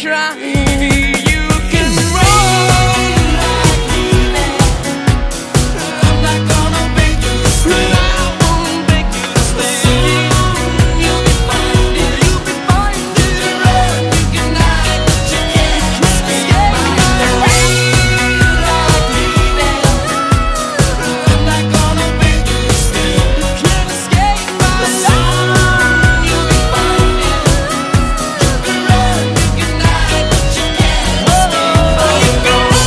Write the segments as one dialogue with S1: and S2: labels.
S1: try. You can roll like me. I'm not gonna beg you to stay. I won't beg you to stay. You'll be fine, dear. You'll be fine, dear. You can run, you can hide, but you can't escape my rain like me. I'm not gonna beg you to stay. You can't escape my love. You'll be fine, dear. You can run, you can hide, but you can't escape my love. You can run,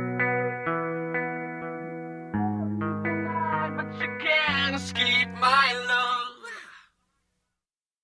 S1: but you can't escape my